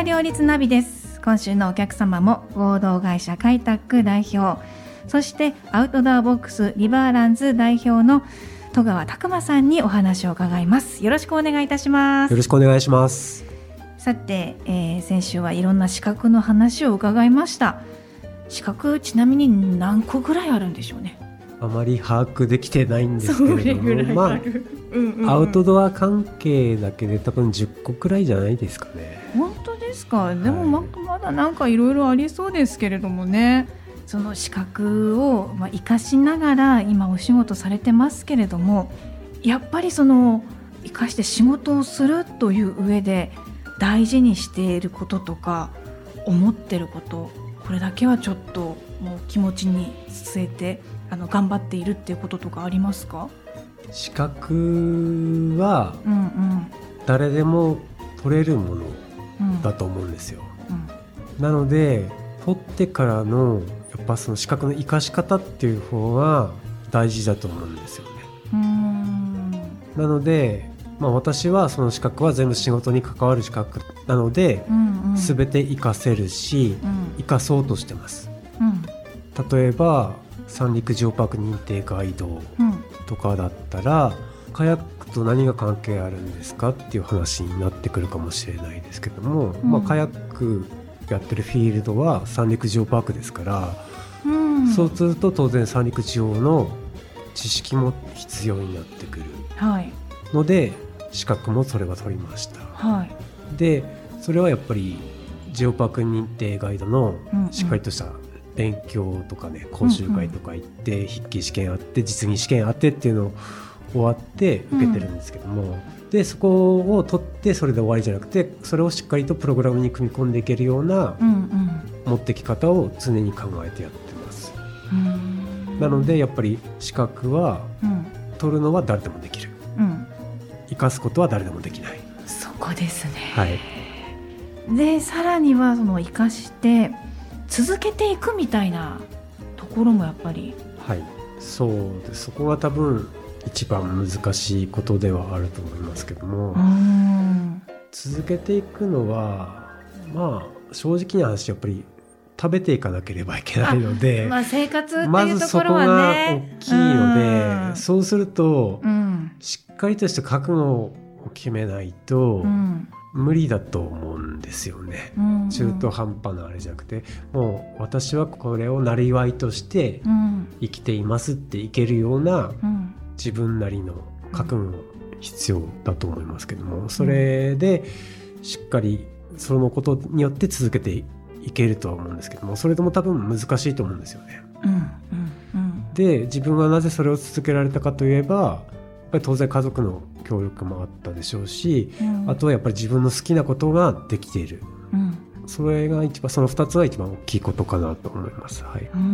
は両立ナビです。今週のお客様も合同会社開拓代表、そしてアウトドアボックスリバーランズ代表の戸川拓馬さんにお話を伺います。よろしくお願いいたします。 よろしくお願いします。 さて、先週はいろんな資格の話を伺いました。資格ちなみに何個ぐらいあるんでしょうね。 あまり把握できてないんですけれども、アウトドア関係だけで多分10個くらいじゃないですかね。 本当ですか。でもまだなんかいろいろありそうですけれどもね。その資格を生かしながら今お仕事されてますけれども、やっぱりその生かして仕事をするという上で大事にしていることとか思ってること、これだけはちょっともう気持ちに据えて頑張っているっていうこととかありますか？ 資格は誰でも取れるものだと思うんですよ、なので取ってからのやっぱその資格の生かし方っていう方が大事だと思うんですよね。なので、私はその資格は全部仕事に関わる資格なので、全て活かせるし、活かそうとしてます、例えば三陸ジオパーク認定ガイドとかだったら、カヤックと何が関係あるんですかっていう話になってくるかもしれないですけども、カヤックやってるフィールドは三陸ジオパークですから、そうすると当然三陸ジオの知識も必要になってくるので、資格もそれは取りました、でそれはやっぱりジオパーク認定ガイドのしっかりとした勉強とかね、講習会とか行って筆記試験あって実技試験あってっていうのを終わって受けてるんですけども、でそこを取ってそれで終わりじゃなくて、それをしっかりとプログラムに組み込んでいけるような持ってき方を常に考えてやってます。なのでやっぱり資格は取るのは誰でもできる、生かすことは誰でもできない。 そこですね、でさらにはその生かして続けていくみたいなところもやっぱり、 そうです。そこが多分一番難しいことではあると思いますけども、続けていくのは正直な話やっぱり食べていかなければいけないので、 生活っていうところはね、 まずそこが大きいので、そうすると、しっかりとした覚悟を決めないと、無理だと思うんですよね、中途半端なあれじゃなくて、もう私はこれをなりわいとして生きていますっていけるような、自分なりの覚悟必要だと思いますけども、それでしっかりそのことによって続けていけるとは思うんですけども、それでも多分難しいと思うんですよね、で自分がなぜそれを続けられたかといえば、やっぱり当然家族の協力もあったでしょうし、あとはやっぱり自分の好きなことができている、それがその2つは一番大きいことかなと思います、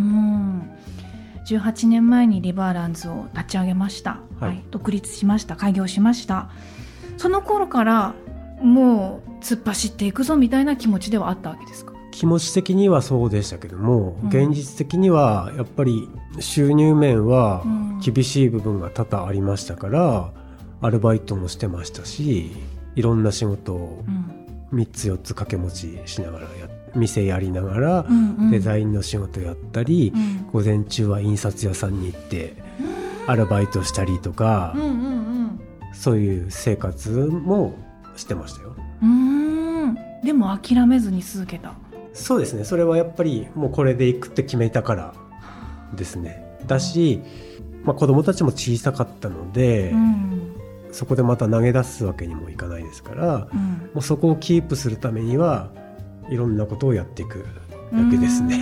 18年前にリバーランズを立ち上げました、独立しました、開業しました。その頃からもう突っ走っていくぞみたいな気持ちではあったわけですか？ 気持ち的にはそうでしたけども、現実的にはやっぱり収入面は厳しい部分が多々ありましたから、アルバイトもしてましたし、いろんな仕事を3つ4つ掛け持ちしながら店やりながら、デザインの仕事やったり、午前中は印刷屋さんに行ってアルバイトしたりとか、そういう生活もしてましたよ。 でも諦めずに続けた。 そうですね。それはやっぱりもうこれで行くって決めたからですね。だし、子供たちも小さかったので、そこでまた投げ出すわけにもいかないですから、もうそこをキープするためにはいろんなことをやっていくだけですね。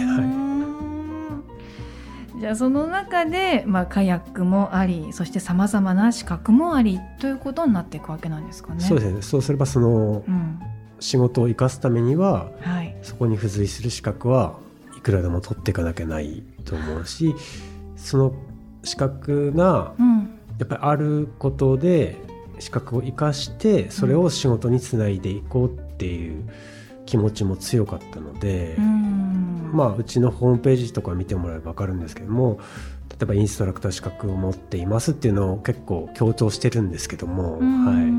じゃあその中で、カヤックもあり、そしてさまざまな資格もありということになっていくわけなんですかね。 そうですね。そうすればその、仕事を生かすためには、そこに付随する資格はいくらでも取っていかなきゃないと思うし、その資格がやっぱりあることで資格を生かしてそれを仕事につないでいこうっていう気持ちも強かったので、うちのホームページとか見てもらえば分かるんですけども、例えばインストラクター資格を持っていますっていうのを結構強調してるんですけども、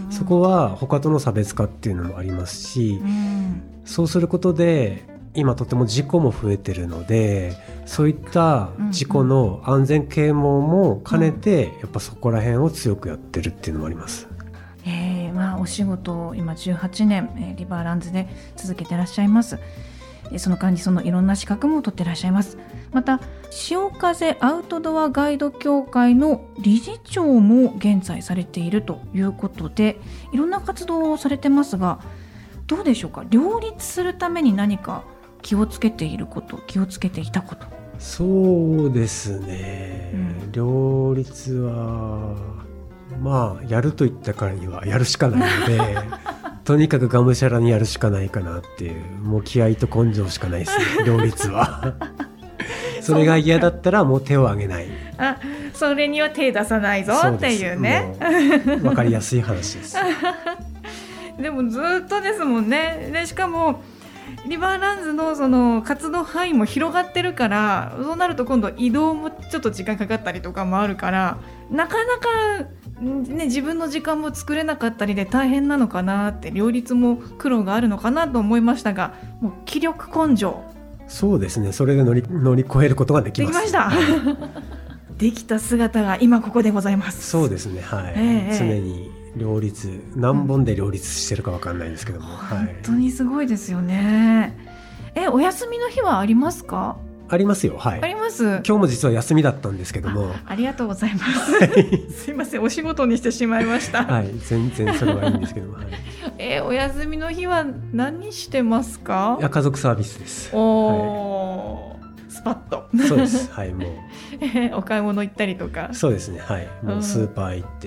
そこは他との差別化っていうのもありますし、そうすることで今とても事故も増えてるので、そういった事故の安全啓蒙も兼ねてやっぱそこら辺を強くやってるっていうのもあります。 お仕事を今18年、リバーランズで続けてらっしゃいます。その間にそのいろんな資格も取ってらっしゃいます。また潮風アウトドアガイド協会の理事長も現在されているということで、いろんな活動をされてますが、どうでしょうか。両立するために何か気をつけていること、気をつけていたこと。 そうですね、両立はやると言ったからにはやるしかないのでとにかくがむしゃらにやるしかないかなっていう、もう気合と根性しかないですね両立はそれが嫌だったらもう手を挙げない。 それには手出さないぞっていうね。 分かりやすい話ですでもずっとですもんね。でしかもリバーランズのその活動範囲も広がってるから、そうなると今度移動もちょっと時間かかったりとかもあるから、なかなか、自分の時間も作れなかったりで大変なのかなって、両立も苦労があるのかなと思いましたが、もう気力根性。 そうですね、それで乗り越えることができます。 できましたできた姿が今ここでございます。 そうですね、常に両立、何本で両立してるか分かんないですけども、 本当にすごいですよね。お休みの日はありますか？ ありますよ、 あります。 今日も実は休みだったんですけども。 ありがとうございますすいません、お仕事にしてしまいました全然それはいいんですけども、 お休みの日は何してますか？ 家族サービスです。スパッとそうです、もうお買い物行ったりとか。 そうですね、もうスーパー行って、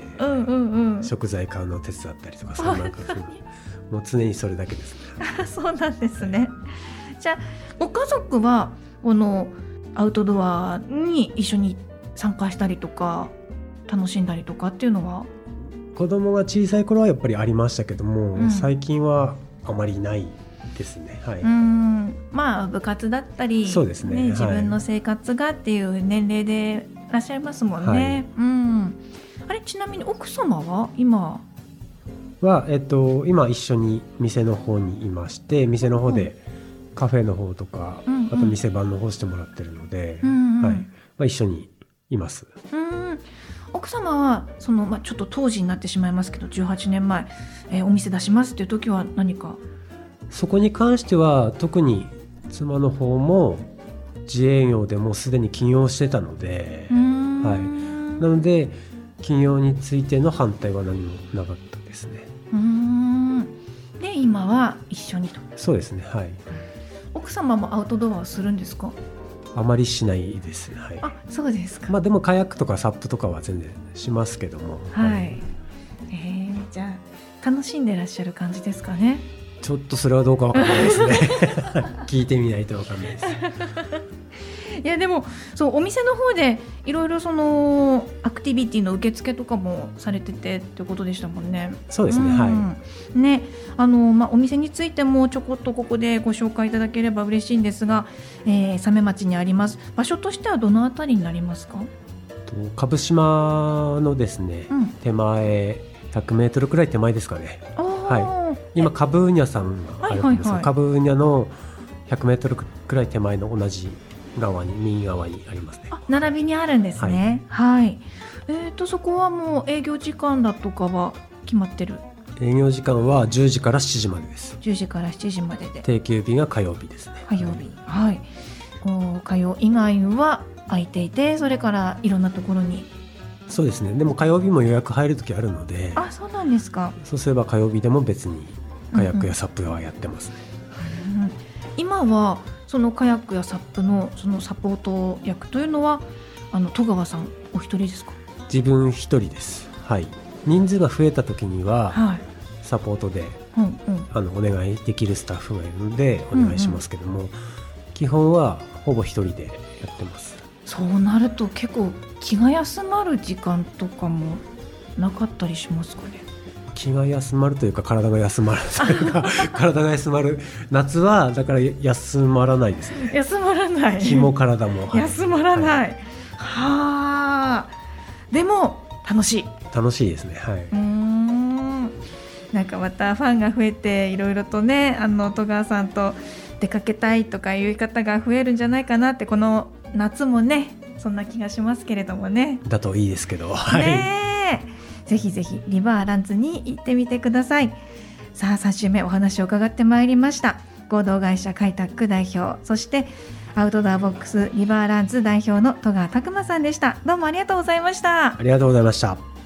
食材買うのを手伝ったりとか、そんなもう常にそれだけですねそうなんですね。じゃあご家族はこのアウトドアに一緒に参加したりとか楽しんだりとかっていうのは？ 子供が小さい頃はやっぱりありましたけども、最近はあまりないですね。 部活だったり、 そうですね、 自分の生活がっていう年齢でいらっしゃいますもんね。あれ、ちなみに奥様は今は、今一緒に店の方にいまして、店の方でカフェの方とか、あと店番の方してもらってるので、一緒にいます。 奥様はその、ちょっと当時になってしまいますけど、18年前、お店出しますっていう時は何か？ そこに関しては特に妻の方も自営業でもうすでに起業してたので、なので起業についての反対は何もなかったですね。で今は一緒にと。 そうですね、 奥様もアウトドアをするんですか？ あまりしないですね。 そうですか。 でもカヤックとかサップとかは全然しますけども。 じゃあ楽しんでらっしゃる感じですかね？ ちょっとそれはどうかわかんないですね聞いてみないとわかんないですいやでもそう、お店の方でいろいろそのアクティビティの受付とかもされててってことでしたもんね。 そうですね、 お店についてもちょこっとここでご紹介いただければ嬉しいんですが、鮫町にあります。場所としてはどのあたりになりますか？ 蕪島のですね、手前100メートルくらい手前ですかね。今カブーニャさんがあるんですが、カブーニャの100メートルくらい手前の同じ側に、右側にありますね。 並びにあるんですね。そこはもう営業時間だとかは決まってる？ 営業時間は10時から7時までです。 10時から7時までで、 定休日が火曜日ですね。 火曜日、火曜以外は空いていて、それからいろんなところに。 そうですね、でも火曜日も予約入るときあるので。 そうなんですか。 そうすれば火曜日でも別にカヤックやサップはやってますね。 今はそのカヤックやサップのそのサポート役というのは戸川さんお一人ですか？ 自分一人です。人数が増えた時には、サポートで、お願いできるスタッフがいるのでお願いしますけども、基本はほぼ一人でやってます。 そうなると結構気が休まる時間とかもなかったりしますかね？ 気が休まるというか体が休まるというか体が休まる。夏はだから休まらないですね。 休まらない。 気も体も、 休まらない。でも楽しい。 楽しいですね。 なんかまたファンが増えていろいろとね戸川さんと出かけたいとかいう方が増えるんじゃないかなって、この夏もねそんな気がしますけれどもね。 だといいですけど、 ね、ぜひぜひリバーランズに行ってみてください。さあ3週目お話を伺ってまいりました。合同会社開拓代表、そしてアウトドアボックスリバーランズ代表の戸川拓磨さんでした。どうもありがとうございました。 ありがとうございました。